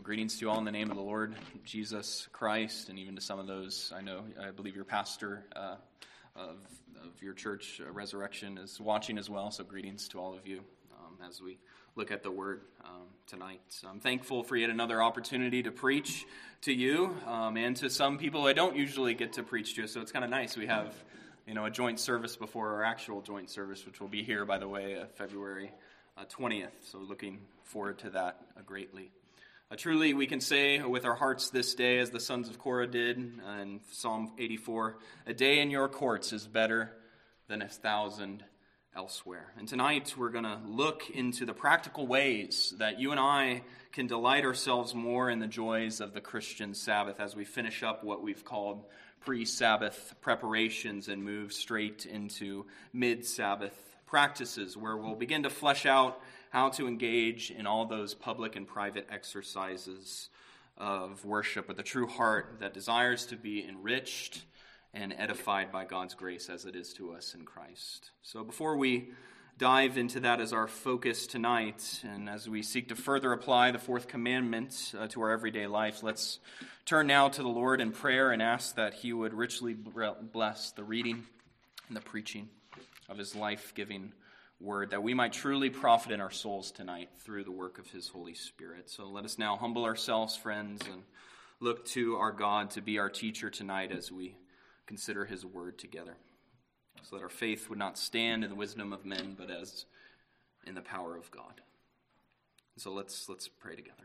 Greetings to you all in the name of the Lord Jesus Christ, and even to some of those I believe your pastor of your church, Resurrection, is watching as well. So greetings to all of you as we look at the Word tonight. I'm thankful for yet another opportunity to preach to you and to some people I don't usually get to preach to. So it's kind of nice. We have a joint service before our actual joint service, which will be here, by the way, February 20th. So looking forward to that greatly. Truly, we can say with our hearts this day, as the sons of Korah did in Psalm 84, a day in your courts is better than 1,000 elsewhere. And tonight we're going to look into the practical ways that you and I can delight ourselves more in the joys of the Christian Sabbath as we finish up what we've called pre-Sabbath preparations and move straight into mid-Sabbath practices, where we'll begin to flesh out how to engage in all those public and private exercises of worship with a true heart that desires to be enriched and edified by God's grace as it is to us in Christ. So before we dive into that as our focus tonight, and as we seek to further apply the fourth commandment to our everyday life, let's turn now to the Lord in prayer and ask that He would richly bless the reading and the preaching of His life-giving word, that we might truly profit in our souls tonight through the work of His Holy Spirit. So let us now humble ourselves, friends, and look to our God to be our teacher tonight as we consider His word together, so that our faith would not stand in the wisdom of men, but as in the power of God. So let's pray together.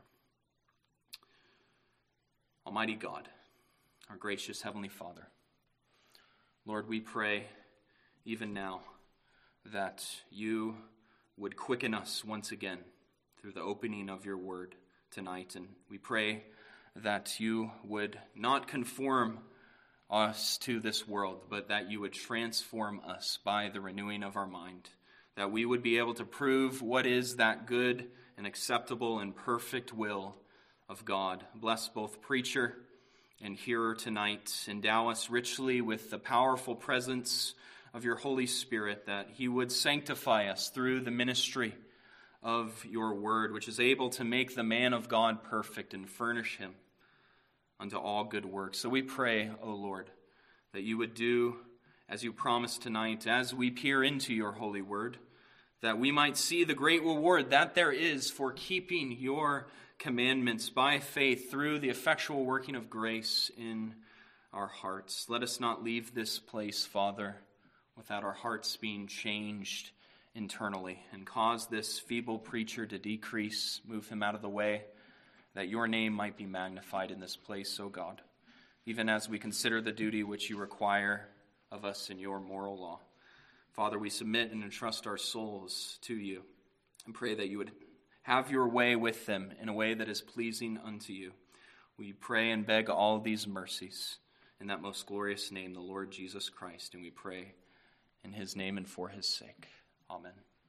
Almighty God, our gracious Heavenly Father, Lord, we pray even now that you would quicken us once again through the opening of your word tonight. And we pray that you would not conform us to this world, but that you would transform us by the renewing of our mind, that we would be able to prove what is that good and acceptable and perfect will of God. Bless both preacher and hearer tonight. Endow us richly with the powerful presence of your Holy Spirit, that He would sanctify us through the ministry of your word, which is able to make the man of God perfect and furnish him unto all good works. So we pray, O Lord, that you would do as you promised tonight, as we peer into your holy word, that we might see the great reward that there is for keeping your commandments by faith through the effectual working of grace in our hearts. Let us not leave this place, Father, without our hearts being changed internally, and cause this feeble preacher to decrease, move him out of the way, that your name might be magnified in this place, O God, even as we consider the duty which you require of us in your moral law. Father, we submit and entrust our souls to you and pray that you would have your way with them in a way that is pleasing unto you. We pray and beg all these mercies in that most glorious name, the Lord Jesus Christ, and we pray in his name and for his sake. Amen.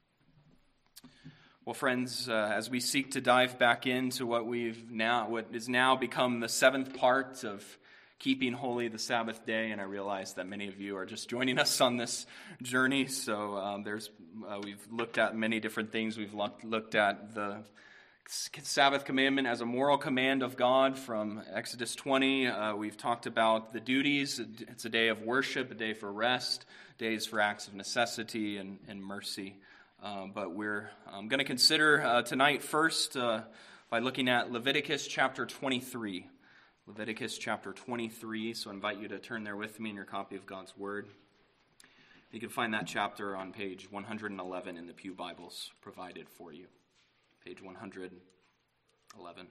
Well, friends, as we seek to dive back into what is now become the seventh part of keeping holy the Sabbath day, and I realize that many of you are just joining us on this journey. So we've looked at many different things. We've looked at the Sabbath commandment as a moral command of God from Exodus 20. We've talked about the duties. It's a day of worship, a day for rest, days for acts of necessity and mercy. But we're going to consider tonight first by looking at Leviticus chapter 23. Leviticus chapter 23, so I invite you to turn there with me in your copy of God's Word. You can find that chapter on page 111 in the Pew Bibles provided for you. Page 111.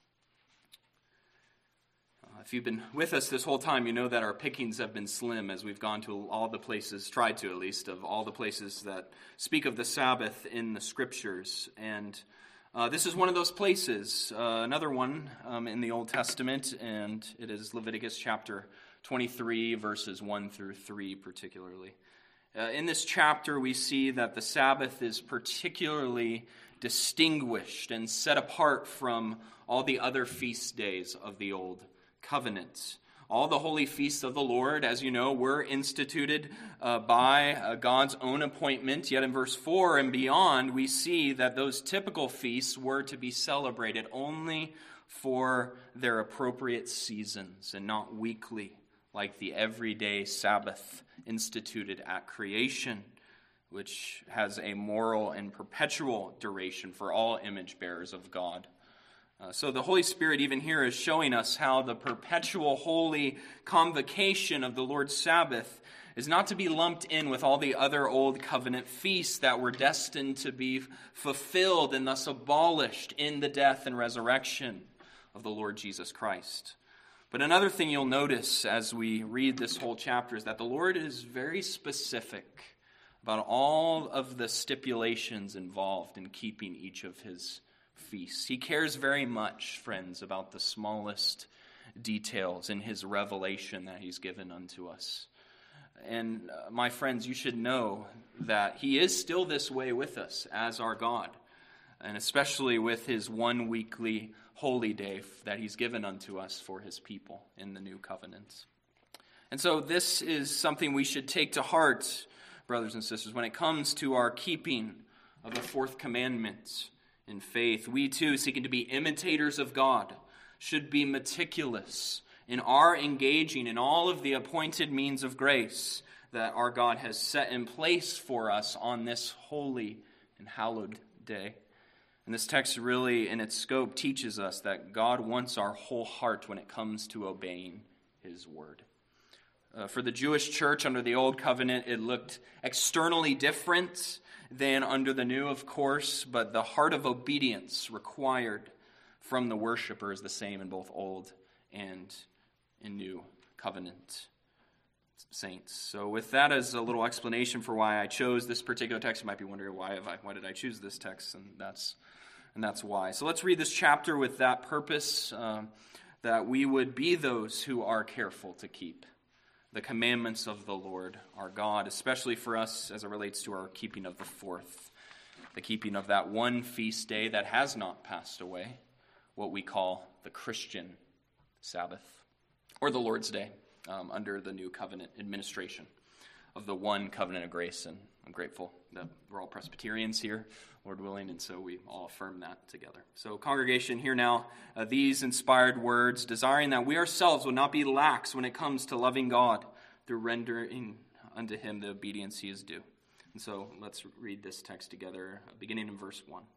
If you've been with us this whole time, you know that our pickings have been slim as we've gone to all the places, tried to at least, of all the places that speak of the Sabbath in the Scriptures. And this is one of those places, another one in the Old Testament, and it is Leviticus chapter 23, verses 1 through 3 particularly. In this chapter, we see that the Sabbath is particularly distinguished and set apart from all the other feast days of the Old Covenant. All the holy feasts of the Lord, as you know, were instituted by God's own appointment. Yet in verse 4 and beyond, we see that those typical feasts were to be celebrated only for their appropriate seasons and not weekly, like the everyday Sabbath instituted at creation, which has a moral and perpetual duration for all image bearers of God. So the Holy Spirit even here is showing us how the perpetual holy convocation of the Lord's Sabbath is not to be lumped in with all the other old covenant feasts that were destined to be fulfilled and thus abolished in the death and resurrection of the Lord Jesus Christ. But another thing you'll notice as we read this whole chapter is that the Lord is very specific about all of the stipulations involved in keeping each of his feasts. He cares very much, friends, about the smallest details in his revelation that he's given unto us. And my friends, you should know that he is still this way with us as our God, and especially with his one weekly holy day that he's given unto us for his people in the new covenant. And so this is something we should take to heart, brothers and sisters, when it comes to our keeping of the fourth commandment in faith. We too, seeking to be imitators of God, should be meticulous in our engaging in all of the appointed means of grace that our God has set in place for us on this holy and hallowed day. And this text really, in its scope, teaches us that God wants our whole heart when it comes to obeying his word. For the Jewish church under the Old Covenant, it looked externally different than under the New, of course, but the heart of obedience required from the worshiper is the same in both Old and in New Covenant saints. So with that as a little explanation for why I chose this particular text, you might be wondering why did I choose this text, and that's why. So let's read this chapter with that purpose, that we would be those who are careful to keep the commandments of the Lord our God, especially for us as it relates to our keeping of the fourth, the keeping of that one feast day that has not passed away, what we call the Christian Sabbath, or the Lord's Day, under the new covenant administration of the one covenant of grace. And I'm grateful that we're all Presbyterians here, Lord willing, and so we all affirm that together. So congregation, hear now these inspired words, desiring that we ourselves would not be lax when it comes to loving God through rendering unto him the obedience he is due. And so let's read this text together, beginning in verse 1.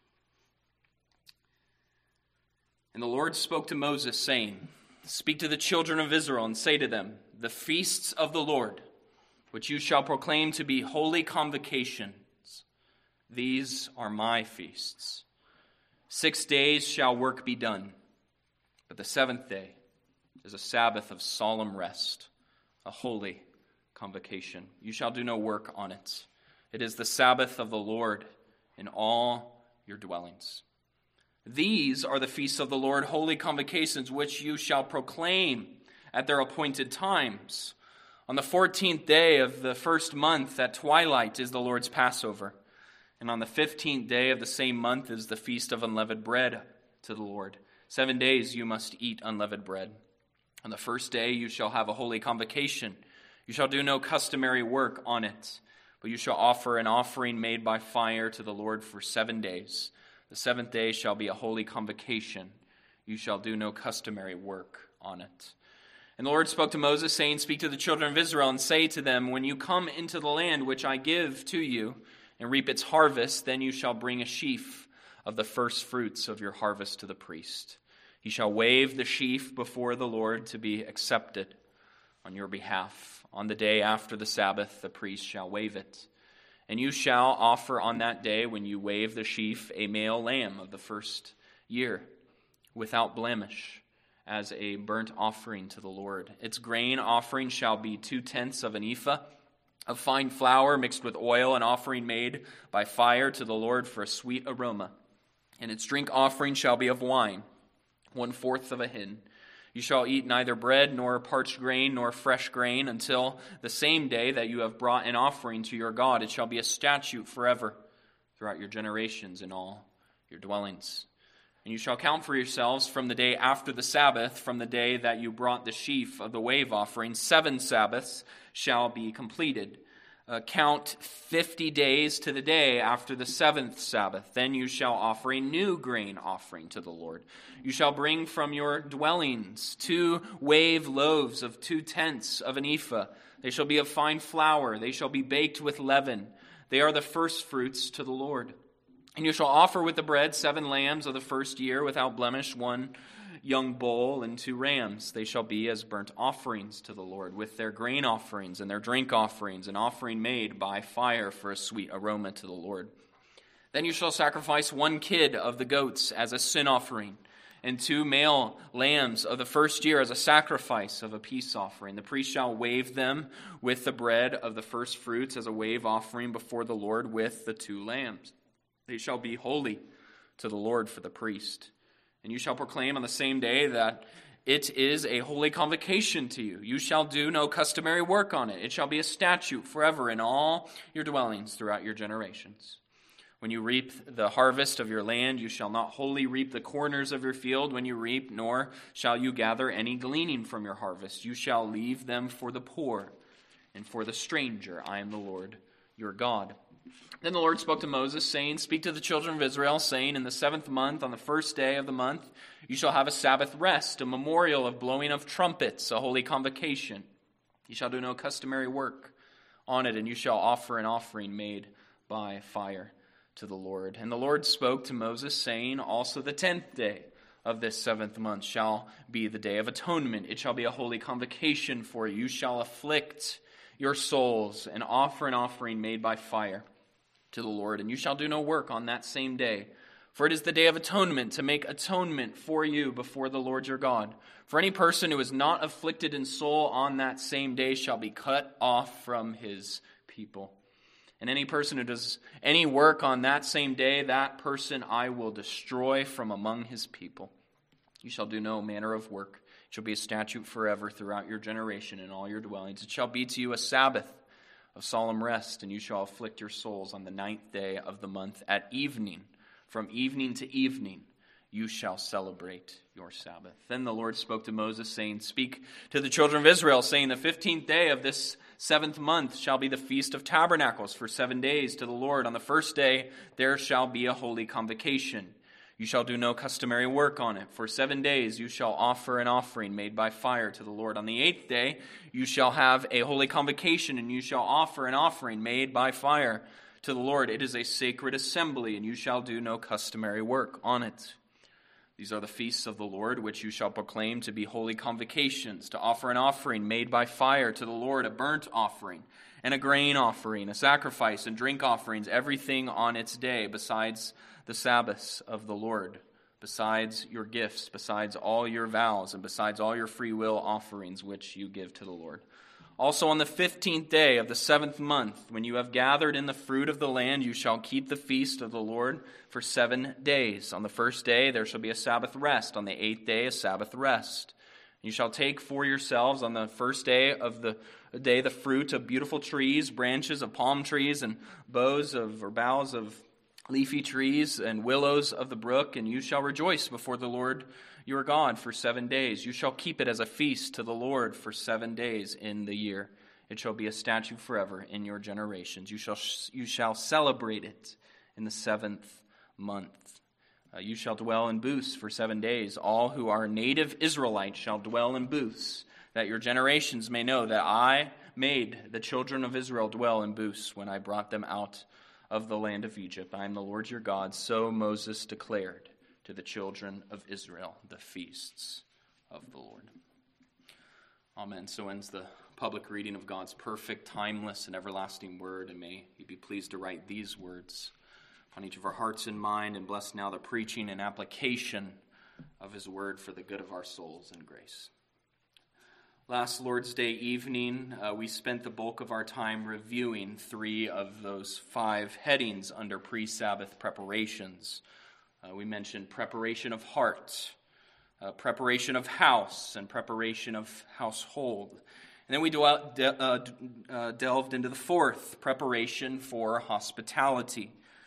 And the Lord spoke to Moses, saying, Speak to the children of Israel, and say to them, The feasts of the Lord, which you shall proclaim to be holy convocations, these are my feasts. 6 days shall work be done, but the seventh day is a Sabbath of solemn rest, a holy convocation. You shall do no work on it. It is the Sabbath of the Lord in all your dwellings. These are the feasts of the Lord, holy convocations, which you shall proclaim at their appointed times. On the 14th day of the first month at twilight is the Lord's Passover. And on the 15th day of the same month is the feast of unleavened bread to the Lord. 7 days you must eat unleavened bread. On the first day you shall have a holy convocation. You shall do no customary work on it, but you shall offer an offering made by fire to the Lord for 7 days. The seventh day shall be a holy convocation. You shall do no customary work on it. And the Lord spoke to Moses, saying, Speak to the children of Israel, and say to them, When you come into the land which I give to you, and reap its harvest, then you shall bring a sheaf of the first fruits of your harvest to the priest. He shall wave the sheaf before the Lord to be accepted on your behalf. On the day after the Sabbath, the priest shall wave it. And you shall offer on that day, when you wave the sheaf, a male lamb of the first year, without blemish, as a burnt offering to the Lord. Its grain offering shall be 2/10 of an ephah of fine flour mixed with oil, an offering made by fire to the Lord for a sweet aroma. And its drink offering shall be of wine, 1/4 of a hin. You shall eat neither bread, nor parched grain, nor fresh grain, until the same day that you have brought an offering to your God. It shall be a statute forever throughout your generations in all your dwellings. And you shall count for yourselves from the day after the Sabbath, from the day that you brought the sheaf of the wave offering, 7 Sabbaths shall be completed. Count 50 days to the day after the 7th Sabbath. Then you shall offer a new grain offering to the Lord. You shall bring from your dwellings 2 wave loaves of 2 tenths of an ephah. They shall be of fine flour. They shall be baked with leaven. They are the first fruits to the Lord. And you shall offer with the bread 7 lambs of the first year without blemish, 1 young bull and 2 rams. They shall be as burnt offerings to the Lord, with their grain offerings and their drink offerings, an offering made by fire for a sweet aroma to the Lord. Then you shall sacrifice 1 kid of the goats as a sin offering, and 2 male lambs of the first year as a sacrifice of a peace offering. The priest shall wave them with the bread of the first fruits as a wave offering before the Lord with the 2 lambs. They shall be holy to the Lord for the priest. And you shall proclaim on the same day that it is a holy convocation to you. You shall do no customary work on it. It shall be a statute forever in all your dwellings throughout your generations. When you reap the harvest of your land, you shall not wholly reap the corners of your field when you reap, nor shall you gather any gleaning from your harvest. You shall leave them for the poor and for the stranger. I am the Lord your God. Then the Lord spoke to Moses, saying, Speak to the children of Israel, saying, In the 7th month, on the first day of the month, you shall have a Sabbath rest, a memorial of blowing of trumpets, a holy convocation. You shall do no customary work on it, and you shall offer an offering made by fire to the Lord. And the Lord spoke to Moses, saying, Also the 10th day of this 7th month shall be the day of atonement. It shall be a holy convocation for you. You shall afflict your souls and offer an offering made by fire to the Lord, and you shall do no work on that same day. For it is the day of atonement, to make atonement for you before the Lord your God. For any person who is not afflicted in soul on that same day shall be cut off from his people. And any person who does any work on that same day, that person I will destroy from among his people. You shall do no manner of work. It shall be a statute forever throughout your generation in all your dwellings. It shall be to you a Sabbath of solemn rest, and you shall afflict your souls on the 9th day of the month at evening. From evening to evening you shall celebrate your Sabbath. Then the Lord spoke to Moses, saying, Speak to the children of Israel, saying, The 15th day of this 7th month shall be the Feast of Tabernacles for 7 days to the Lord. On the first day there shall be a holy convocation. You shall do no customary work on it. For 7 days you shall offer an offering made by fire to the Lord. On the 8th day you shall have a holy convocation, and you shall offer an offering made by fire to the Lord. It is a sacred assembly, and you shall do no customary work on it. These are the feasts of the Lord, which you shall proclaim to be holy convocations, to offer an offering made by fire to the Lord, a burnt offering and a grain offering, a sacrifice and drink offerings, everything on its day, besides the Sabbaths of the Lord, besides your gifts, besides all your vows, and besides all your free will offerings which you give to the Lord. Also on the 15th day of the 7th month, when you have gathered in the fruit of the land, you shall keep the feast of the Lord for 7 days. On the first day there shall be a Sabbath rest. On the 8th day a Sabbath rest. You shall take for yourselves on the first day of the day the fruit of beautiful trees, branches of palm trees, and boughs of leafy trees, and willows of the brook, and you shall rejoice before the Lord your God for 7 days. You shall keep it as a feast to the Lord for 7 days in the year. It shall be a statute forever in your generations. You shall celebrate it in the 7th month. You shall dwell in booths for 7 days. All who are native Israelites shall dwell in booths, that your generations may know that I made the children of Israel dwell in booths when I brought them out of the land of Egypt. I am the Lord your God. So Moses declared to the children of Israel the feasts of the Lord. Amen. So ends the public reading of God's perfect, timeless, and everlasting word. And may he be pleased to write these words on each of our hearts and mind, and bless now the preaching and application of his word for the good of our souls and grace. Last Lord's Day evening, we spent the bulk of our time reviewing 3 of those 5 headings under pre-Sabbath preparations. We mentioned preparation of heart, preparation of house, and preparation of household. And then we delved into the 4th, preparation for hospitality.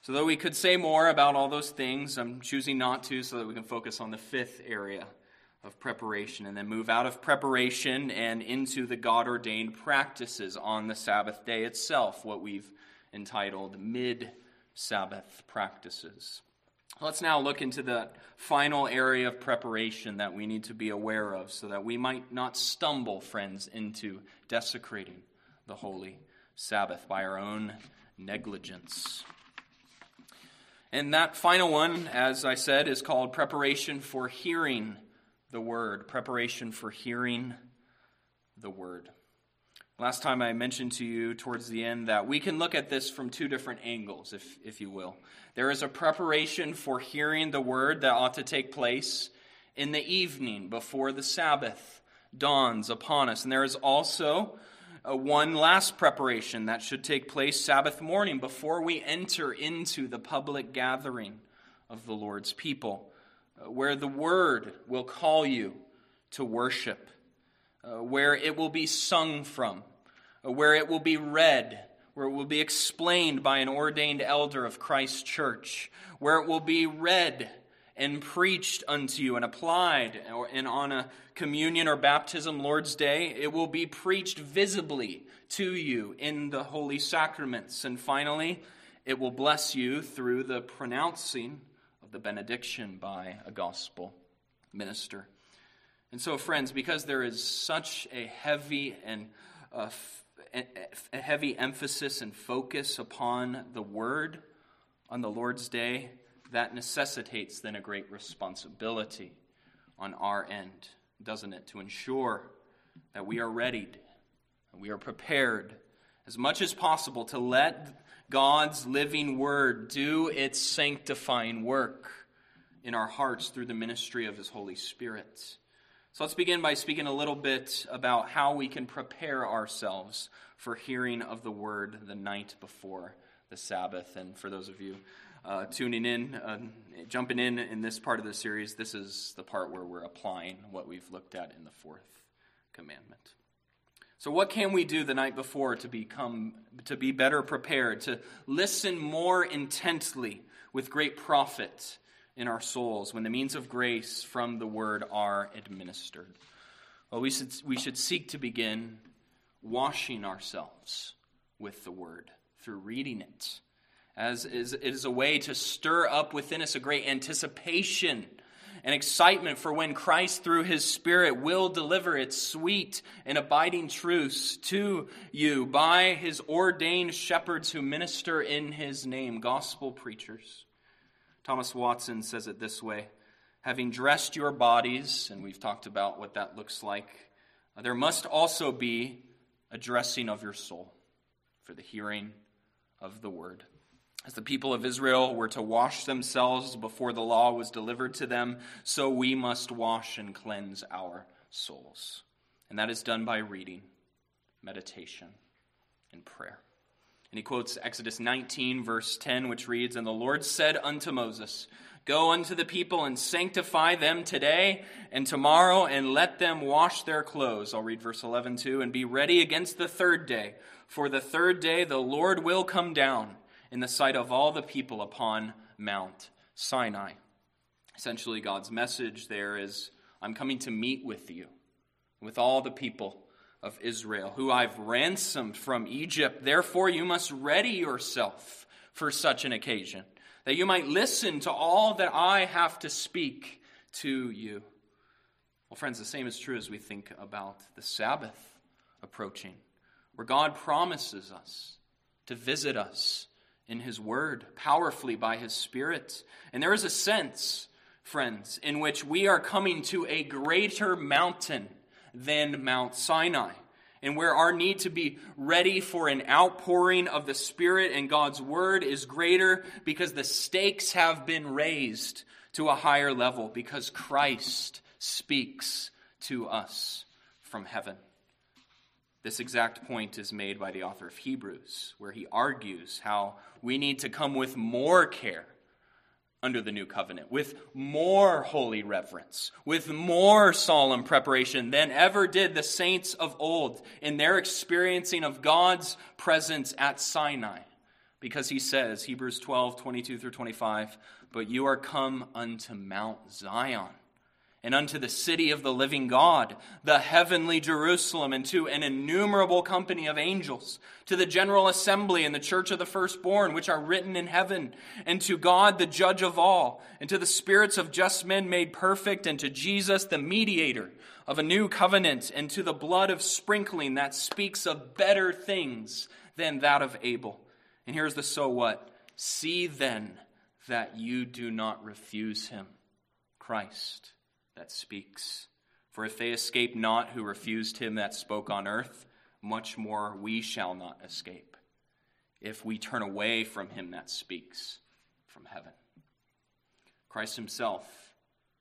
So though we could say more about all those things, I'm choosing not to so that we can focus on the fifth area of preparation and then move out of preparation and into the God-ordained practices on the Sabbath day itself, what we've entitled mid-Sabbath practices. Let's now look into the final area of preparation that we need to be aware of so that we might not stumble, friends, into desecrating the holy Sabbath by our own negligence. And that final one, as I said, is called preparation for hearing the word. Preparation for hearing the word. Last time I mentioned to you towards the end that we can look at this from two different angles, if you will. There is a preparation for hearing the word that ought to take place in the evening before the Sabbath dawns upon us. And there is also one last preparation that should take place Sabbath morning before we enter into the public gathering of the Lord's people, where the word will call you to worship, where it will be sung from, where it will be read, where it will be explained by an ordained elder of Christ's church, where it will be read and preached unto you and applied, and on a communion or baptism Lord's Day, it will be preached visibly to you in the holy sacraments. And finally, it will bless you through the pronouncing of the benediction by a gospel minister. And so, friends, because there is such a heavy and a heavy emphasis and focus upon the word on the Lord's Day, that necessitates then a great responsibility on our end, doesn't it? To ensure that we are readied and we are prepared as much as possible to let God's living word do its sanctifying work in our hearts through the ministry of His Holy Spirit. So let's begin by speaking a little bit about how we can prepare ourselves for hearing of the word the night before the Sabbath. And for those of you tuning in, jumping in this part of the series, this is the part where we're applying what we've looked at in the fourth commandment. So what can we do the night before to be better prepared, to listen more intently with great profit in our souls when the means of grace from the word are administered? Well, we should seek to begin washing ourselves with the word through reading it, as it is a way to stir up within us a great anticipation and excitement for when Christ, through His Spirit, will deliver its sweet and abiding truths to you by His ordained shepherds who minister in His name, gospel preachers. Thomas Watson says it this way: having dressed your bodies, and we've talked about what that looks like, there must also be a dressing of your soul for the hearing of the word. As the people of Israel were to wash themselves before the law was delivered to them, so we must wash and cleanse our souls. And that is done by reading, meditation, and prayer. And he quotes Exodus 19, verse 10, which reads, "And the Lord said unto Moses, Go unto the people and sanctify them today and tomorrow, and let them wash their clothes." I'll read verse 11 too. "And be ready against the third day. For the third day the Lord will come down in the sight of all the people upon Mount Sinai." Essentially, God's message there is, I'm coming to meet with you, with all the people of Israel, who I've ransomed from Egypt. Therefore, you must ready yourself for such an occasion, that you might listen to all that I have to speak to you. Well, friends, the same is true as we think about the Sabbath approaching, where God promises us to visit us in His Word, powerfully by His Spirit. And there is a sense, friends, in which we are coming to a greater mountain than Mount Sinai, and where our need to be ready for an outpouring of the Spirit and God's Word is greater because the stakes have been raised to a higher level, because Christ speaks to us from heaven. This exact point is made by the author of Hebrews, where he argues how we need to come with more care under the new covenant, with more holy reverence, with more solemn preparation than ever did the saints of old in their experiencing of God's presence at Sinai Because he says, Hebrews 12:22-25, "But you are come unto Mount Zion, and unto the city of the living God, the heavenly Jerusalem, and to an innumerable company of angels, to the general assembly and the church of the firstborn, which are written in heaven, and to God the judge of all, and to the spirits of just men made perfect, and to Jesus the mediator of a new covenant, and to the blood of sprinkling that speaks of better things than that of Abel." And here's the so what. "See then that you do not refuse him," Christ that speaks. "For if they escape not who refused him that spoke on earth, much more we shall not escape, if we turn away from him that speaks from heaven." Christ himself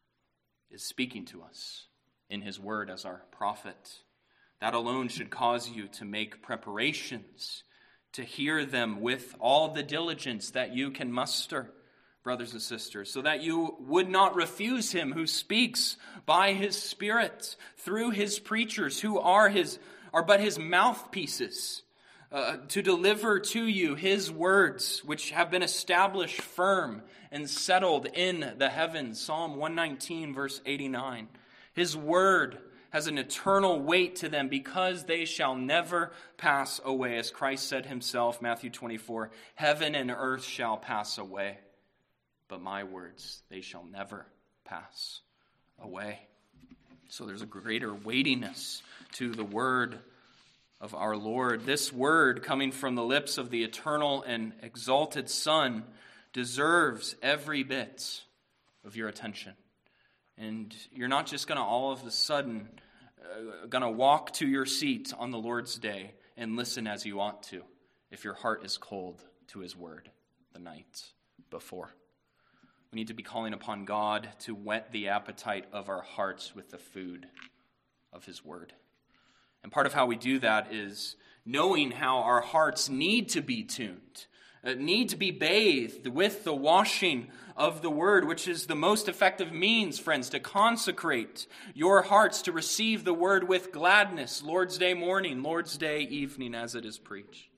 is speaking to us in his word as our prophet. That alone should cause you to make preparations to hear them with all the diligence that you can muster, brothers and sisters, so that you would not refuse him who speaks by his Spirit through his preachers, who are but his mouthpieces, to deliver to you his words, which have been established firm and settled in the heavens. Psalm 119, verse 89. His word has an eternal weight to them, because they shall never pass away. As Christ said himself, Matthew 24, "Heaven and earth shall pass away, but my words, they shall never pass away." So there's a greater weightiness to the word of our Lord. This word, coming from the lips of the eternal and exalted Son, deserves every bit of your attention. And you're not just going to all of a sudden going to walk to your seat on the Lord's day and listen as you ought to if your heart is cold to his word the night before. We need to be calling upon God to whet the appetite of our hearts with the food of his word. And part of how we do that is knowing how our hearts need to be tuned, need to be bathed with the washing of the word, which is the most effective means, friends, to consecrate your hearts to receive the word with gladness, Lord's Day morning, Lord's Day evening, as it is preached.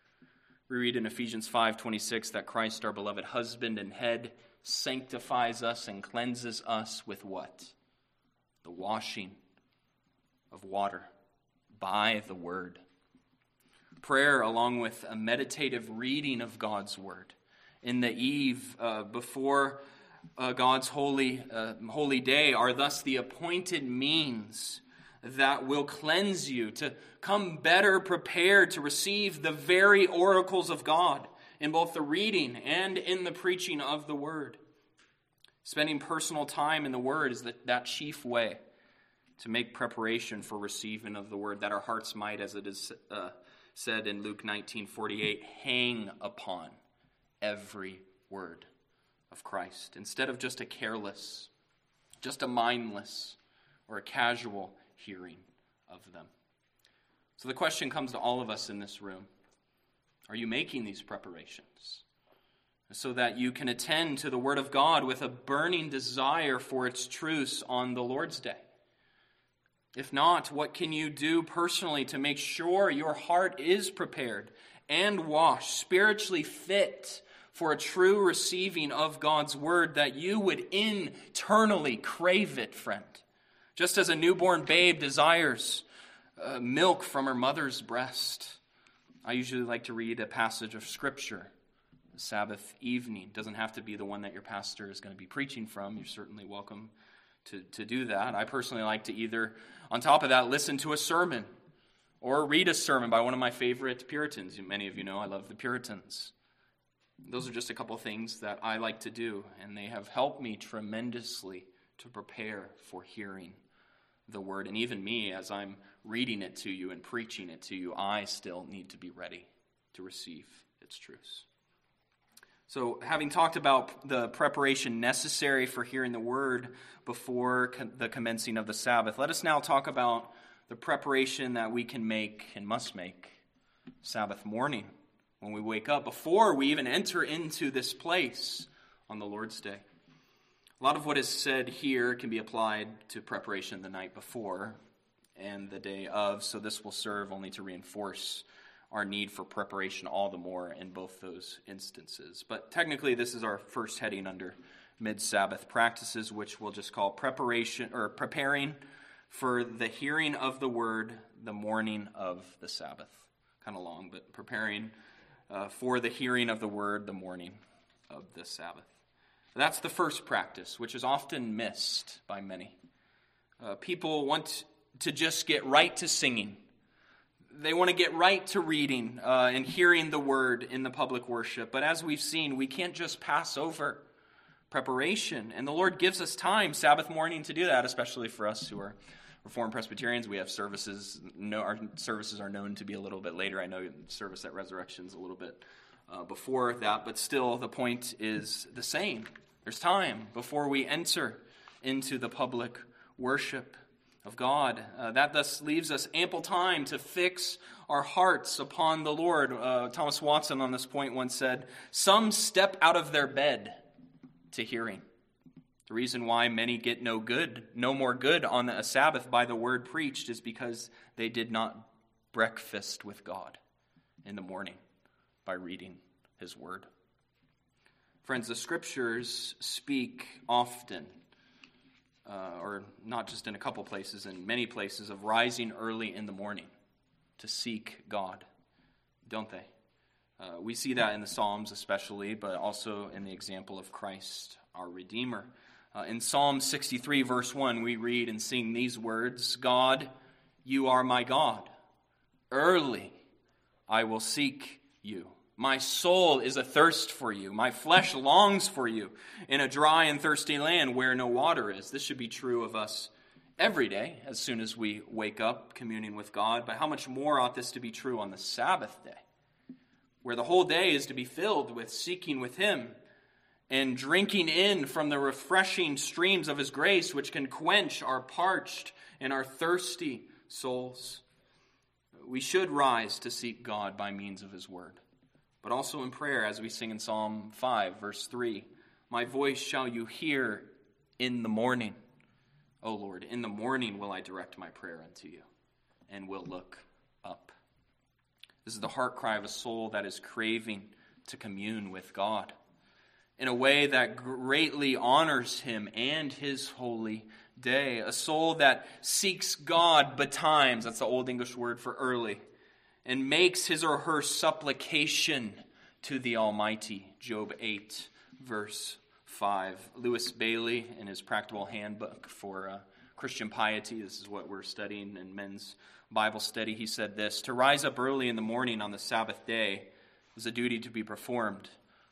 We read in Ephesians 5:26 that Christ, our beloved husband and head, sanctifies us and cleanses us with what? The washing of water by the word. Prayer, along with a meditative reading of God's word in the eve before God's holy day, are thus the appointed means that will cleanse you to come better prepared to receive the very oracles of God in both the reading and in the preaching of the word. Spending personal time in the word is that chief way to make preparation for receiving of the word, that our hearts might, as it is said in Luke 19:48, hang upon every word of Christ, instead of just a careless, just a mindless, or a casual hearing of them. So the question comes to all of us in this room: are you making these preparations so that you can attend to the word of God with a burning desire for its truths on the Lord's day? If not, what can you do personally to make sure your heart is prepared and washed, spiritually fit for a true receiving of God's word, that you would internally crave it, friend? Just as a newborn babe desires milk from her mother's breast. I usually like to read a passage of Scripture the Sabbath evening. It doesn't have to be the one that your pastor is going to be preaching from. You're certainly welcome to do that. I personally like to either, on top of that, listen to a sermon or read a sermon by one of my favorite Puritans. Many of you know I love the Puritans. Those are just a couple of things that I like to do, and they have helped me tremendously to prepare for hearing the word. And even me, as I'm reading it to you and preaching it to you, I still need to be ready to receive its truths. So, having talked about the preparation necessary for hearing the word before the commencing of the Sabbath, let us now talk about the preparation that we can make and must make Sabbath morning when we wake up, before we even enter into this place on the Lord's Day. A lot of what is said here can be applied to preparation the night before and the day of, so this will serve only to reinforce our need for preparation all the more in both those instances. But technically, this is our first heading under mid-Sabbath practices, which we'll just call preparing for the hearing of the word the morning of the Sabbath. Kind of long, but preparing for the hearing of the word the morning of the Sabbath. That's the first practice, which is often missed by many. People want to just get right to singing. They want to get right to reading and hearing the word in the public worship. But as we've seen, we can't just pass over preparation. And the Lord gives us time, Sabbath morning, to do that, especially for us who are Reformed Presbyterians. We have services. Our services are known to be a little bit later. I know service at Resurrection is a little bit before that, but still the point is the same. There's time before we enter into the public worship of God. That thus leaves us ample time to fix our hearts upon the Lord. Thomas Watson on this point once said, "Some step out of their bed to hearing." The reason why many get no more good on a Sabbath by the word preached is because they did not breakfast with God in the morning by reading his word. Friends, the Scriptures speak often, or not just in a couple places, in many places, of rising early in the morning to seek God, don't they? We see that in the Psalms especially, but also in the example of Christ, our Redeemer. In Psalm 63, verse 1, we read and sing these words, "God, you are my God. Early I will seek you. My soul is athirst for you. My flesh longs for you in a dry and thirsty land where no water is." This should be true of us every day as soon as we wake up communing with God. But how much more ought this to be true on the Sabbath day, where the whole day is to be filled with seeking with Him and drinking in from the refreshing streams of His grace, which can quench our parched and our thirsty souls. We should rise to seek God by means of His word, but also in prayer, as we sing in Psalm 5, verse 3. "My voice shall you hear in the morning. O Lord, in the morning will I direct my prayer unto you, and will look up." This is the heart cry of a soul that is craving to commune with God in a way that greatly honors Him and His holy day. A soul that seeks God betimes, that's the Old English word for early, and makes his or her supplication to the Almighty. Job 8, verse 5. Lewis Bailey, in his Practical Handbook for Christian Piety, this is what we're studying in men's Bible study, he said this: "To rise up early in the morning on the Sabbath day is a duty to be performed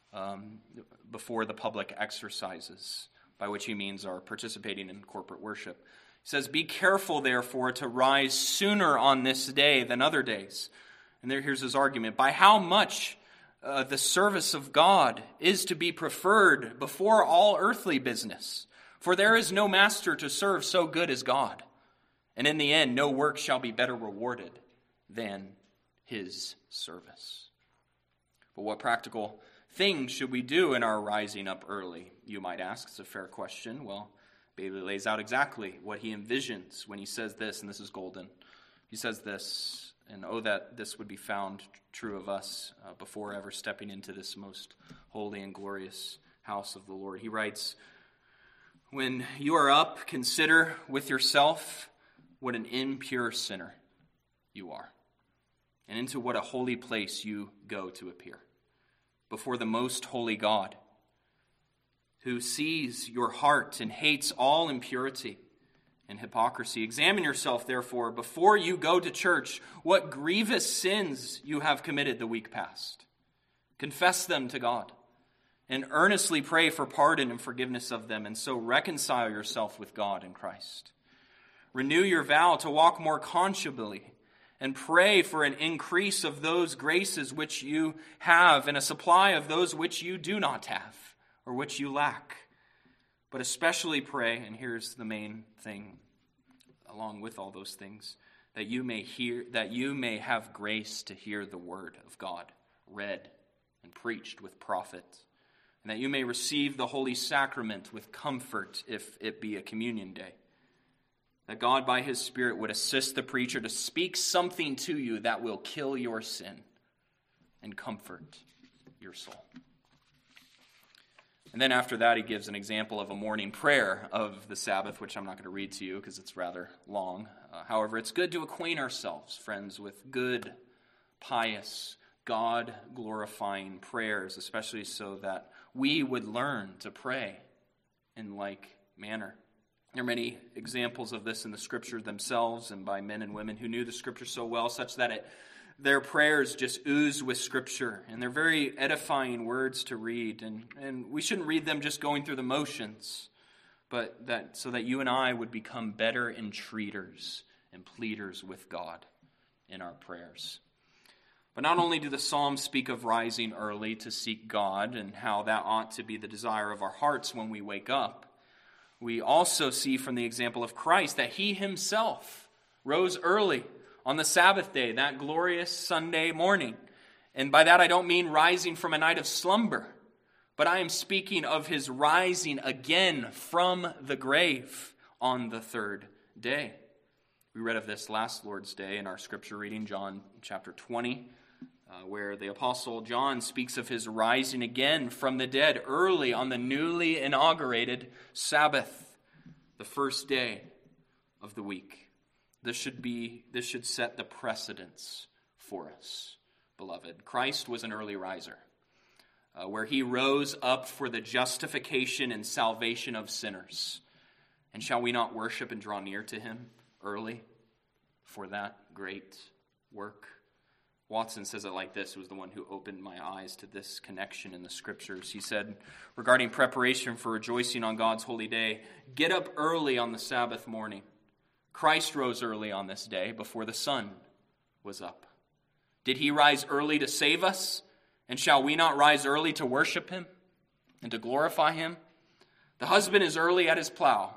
before the public exercises," by which he means our participating in corporate worship. He says, "Be careful, therefore, to rise sooner on this day than other days." And here's his argument. By how much the service of God is to be preferred before all earthly business. For there is no master to serve so good as God. And in the end, no work shall be better rewarded than His service. But what practical things should we do in our rising up early? You might ask. It's a fair question. Well, Bailey lays out exactly what he envisions when he says this, and this is golden. He says this, and oh, that this would be found true of us before ever stepping into this most holy and glorious house of the Lord. He writes, "When you are up, consider with yourself what an impure sinner you are, and into what a holy place you go to appear, before the most holy God, who sees your heart and hates all impurity and hypocrisy. Examine yourself, therefore, before you go to church, what grievous sins you have committed the week past. Confess them to God, and earnestly pray for pardon and forgiveness of them, and so reconcile yourself with God in Christ. Renew your vow to walk more conscionably, and pray for an increase of those graces which you have, and a supply of those which you do not have, or which you lack. But especially pray," and here's the main thing, along with all those things, that you may have grace to hear the word of God read and preached with profit, and that you may receive the holy sacrament with comfort if it be a communion day. That God by His Spirit would assist the preacher to speak something to you that will kill your sin and comfort your soul. And then after that, he gives an example of a morning prayer of the Sabbath, which I'm not going to read to you because it's rather long. However, it's good to acquaint ourselves, friends, with good, pious, God-glorifying prayers, especially so that we would learn to pray in like manner. There are many examples of this in the Scripture themselves and by men and women who knew the Scripture so well, such that their prayers just ooze with Scripture, and they're very edifying words to read, and we shouldn't read them just going through the motions, but so that you and I would become better entreaters and pleaders with God in our prayers. But not only do the Psalms speak of rising early to seek God and how that ought to be the desire of our hearts when we wake up, we also see from the example of Christ that he himself rose early on the Sabbath day, that glorious Sunday morning. And by that I don't mean rising from a night of slumber, but I am speaking of his rising again from the grave on the third day. We read of this last Lord's Day in our scripture reading, John chapter 20, where the Apostle John speaks of his rising again from the dead early on the newly inaugurated Sabbath, the first day of the week. This should set the precedence for us, beloved. Christ was an early riser, where he rose up for the justification and salvation of sinners. And shall we not worship and draw near to him early for that great work? Watson says it like this. He was the one who opened my eyes to this connection in the Scriptures. He said, regarding preparation for rejoicing on God's holy day, get up early on the Sabbath morning. Christ rose early on this day before the sun was up. Did he rise early to save us? And shall we not rise early to worship him and to glorify him? The husband is early at his plow.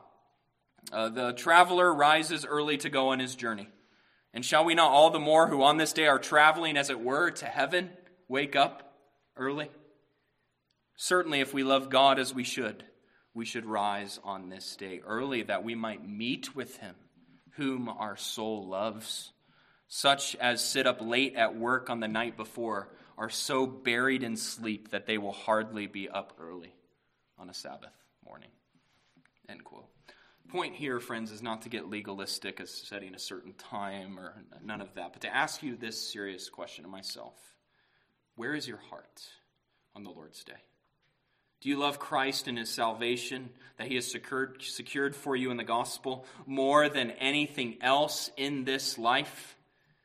The traveler rises early to go on his journey. And shall we not all the more who on this day are traveling, as it were, to heaven, wake up early? Certainly, if we love God as we should rise on this day early that we might meet with him, whom our soul loves. Such as sit up late at work on the night before are so buried in sleep that they will hardly be up early on a Sabbath morning. End quote. Point here, friends, is not to get legalistic as setting a certain time or none of that, but to ask you this serious question of myself. Where is your heart on the Lord's day? Do you love Christ and his salvation that he has secured for you in the gospel more than anything else in this life?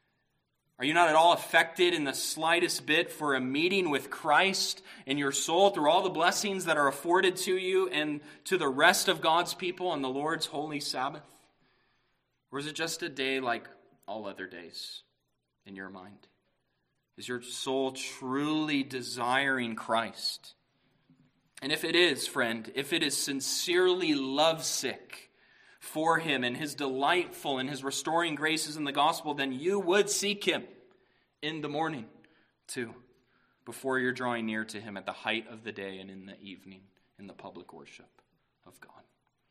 Are you not at all affected in the slightest bit for a meeting with Christ in your soul through all the blessings that are afforded to you and to the rest of God's people on the Lord's holy Sabbath? Or is it just a day like all other days in your mind? Is your soul truly desiring Christ? And if it is, friend, if it is sincerely lovesick for him and his delightful and his restoring graces in the gospel, then you would seek him in the morning too, before you're drawing near to him at the height of the day and in the evening in the public worship of God.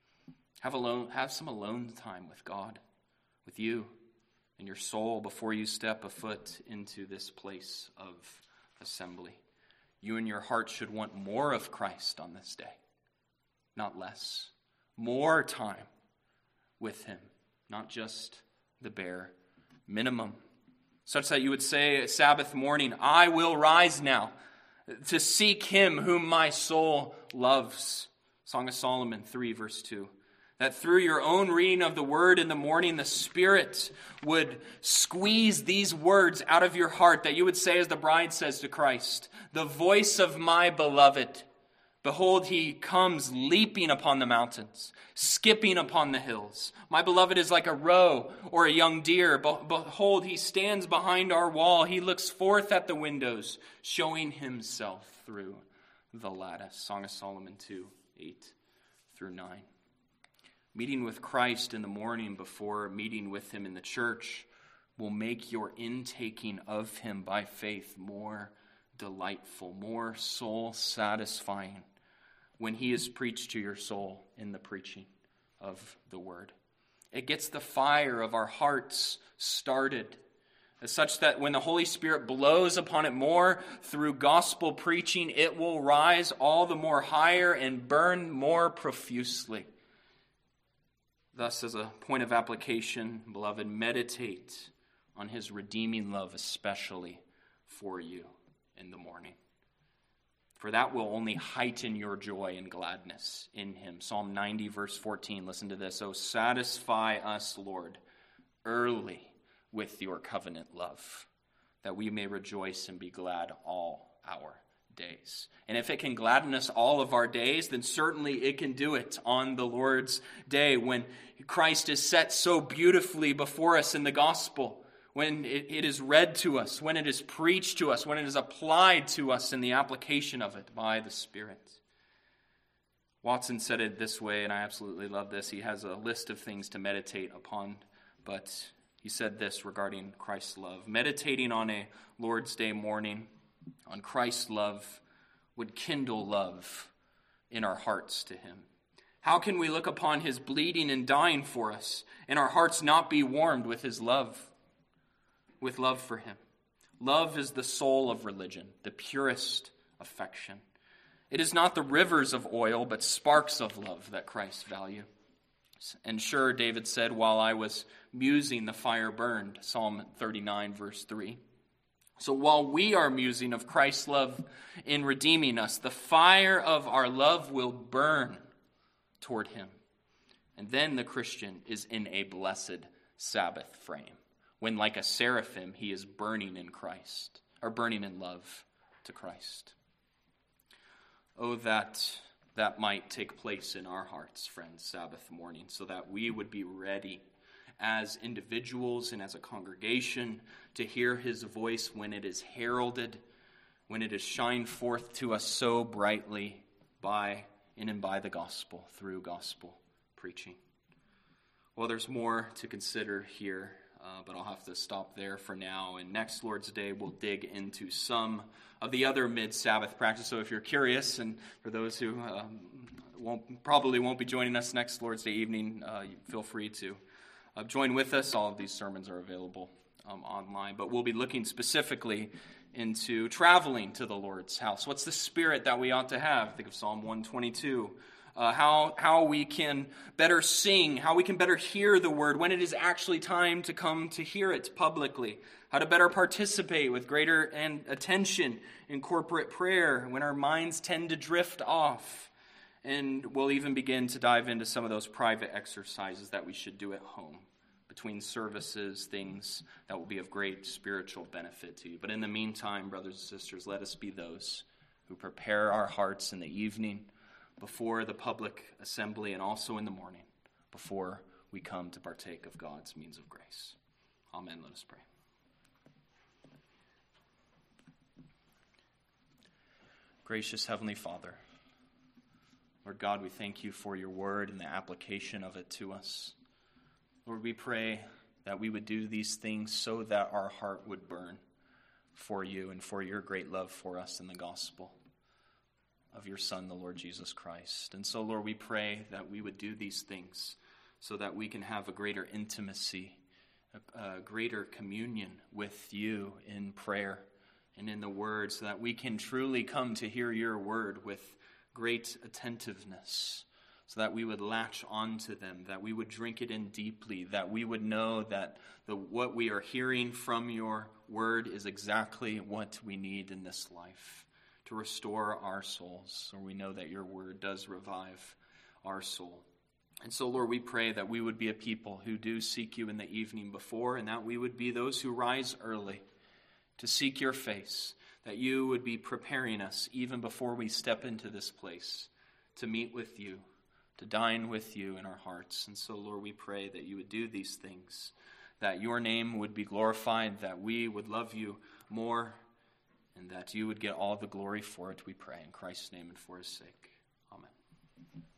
Have some alone time with God, with you and your soul before you step a foot into this place of assembly. You and your heart should want more of Christ on this day, not less. More time with him, not just the bare minimum. Such that you would say Sabbath morning, I will rise now to seek him whom my soul loves. Song of Solomon 3 verse 2. That through your own reading of the word in the morning, the Spirit would squeeze these words out of your heart, that you would say as the bride says to Christ, the voice of my beloved. Behold, he comes leaping upon the mountains, skipping upon the hills. My beloved is like a roe or a young deer. Behold, he stands behind our wall. He looks forth at the windows, showing himself through the lattice. Song of Solomon 2, 8 through 9. Meeting with Christ in the morning before meeting with him in the church will make your intaking of him by faith more delightful, more soul satisfying when he is preached to your soul in the preaching of the word. It gets the fire of our hearts started such that when the Holy Spirit blows upon it more through gospel preaching, it will rise all the more higher and burn more profusely. Thus, as a point of application, beloved, meditate on his redeeming love, especially for you in the morning. For that will only heighten your joy and gladness in him. Psalm 90, verse 14, listen to this. "Oh, satisfy us, Lord, early with your covenant love, that we may rejoice and be glad all our days." And if it can gladden us all of our days, then certainly it can do it on the Lord's day, when Christ is set so beautifully before us in the gospel, when it is read to us, when it is preached to us, when it is applied to us in the application of it by the Spirit. Watson said it this way, and I absolutely love this. He has a list of things to meditate upon, but he said this regarding Christ's love. Meditating on a Lord's Day morning on Christ's love would kindle love in our hearts to him. How can we look upon his bleeding and dying for us and our hearts not be warmed with his love? With love for him. Love is the soul of religion, the purest affection. It is not the rivers of oil, but sparks of love that Christ values. And sure, David said, "While I was musing, the fire burned," Psalm 39, verse 3. So while we are musing of Christ's love in redeeming us, the fire of our love will burn toward him. And then the Christian is in a blessed Sabbath frame, when like a seraphim he is burning in Christ, or burning in love to Christ. Oh, that might take place in our hearts, friends, Sabbath morning, so that we would be ready as individuals and as a congregation to hear his voice when it is heralded, when it is shined forth to us so brightly in and by the gospel, through gospel preaching. Well, there's more to consider here, but I'll have to stop there for now. And next Lord's Day, we'll dig into some of the other mid-Sabbath practice. So if you're curious, and for those who probably won't be joining us next Lord's Day evening, feel free to join with us. All of these sermons are available online. But we'll be looking specifically into traveling to the Lord's house. What's the spirit that we ought to have? Think of Psalm 122. How we can better sing, how we can better hear the word when it is actually time to come to hear it publicly, how to better participate with greater attention in corporate prayer when our minds tend to drift off. And we'll even begin to dive into some of those private exercises that we should do at home between services, things that will be of great spiritual benefit to you. But in the meantime, brothers and sisters, let us be those who prepare our hearts in the evening, before the public assembly, and also in the morning, before we come to partake of God's means of grace. Amen. Let us pray. Gracious Heavenly Father, Lord God, we thank you for your word and the application of it to us. Lord, we pray that we would do these things so that our heart would burn for you and for your great love for us in the gospel of your Son, the Lord Jesus Christ. And so, Lord, we pray that we would do these things so that we can have a greater intimacy, a greater communion with you in prayer and in the word, so that we can truly come to hear your word with great attentiveness, so that we would latch onto them, that we would drink it in deeply, that we would know that what we are hearing from your word is exactly what we need in this life to restore our souls. So we know that your word does revive our soul. And so, Lord, we pray that we would be a people who do seek you in the evening before, and that we would be those who rise early to seek your face, that you would be preparing us even before we step into this place to meet with you, to dine with you in our hearts. And so, Lord, we pray that you would do these things, that your name would be glorified, that we would love you more, and that you would get all the glory for it, we pray. In Christ's name and for his sake. Amen.